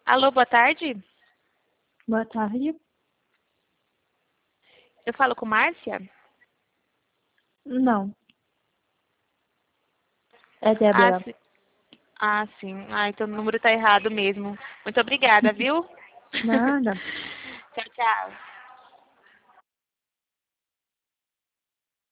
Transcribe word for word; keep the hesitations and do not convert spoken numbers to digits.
Alô, boa tarde. Boa tarde. Eu falo com Márcia? Não. É Ah, Débora. sim. Ah, sim. Ah, então o número tá errado mesmo. Muito obrigada, viu? Nada. Tchau, tchau.